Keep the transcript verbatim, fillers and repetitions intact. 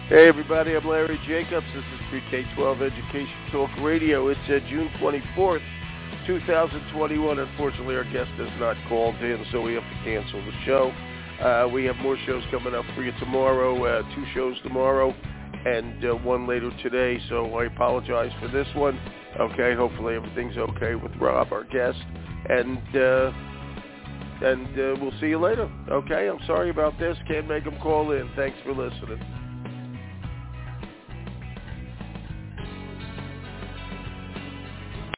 Hey everybody, I'm Larry Jacobs. This is Pre K twelve Education Talk Radio. It's uh, June twenty-fourth, twenty twenty-one. Unfortunately, our guest has not called in, so we have to cancel the show. Uh, we have more shows coming up for you tomorrow, uh, two shows tomorrow, and uh, one later today, so I apologize for this one. Okay, hopefully everything's okay with Rob, our guest, and uh, and uh, we'll see you later. Okay, I'm sorry about this. Can't make him call in. Thanks for listening.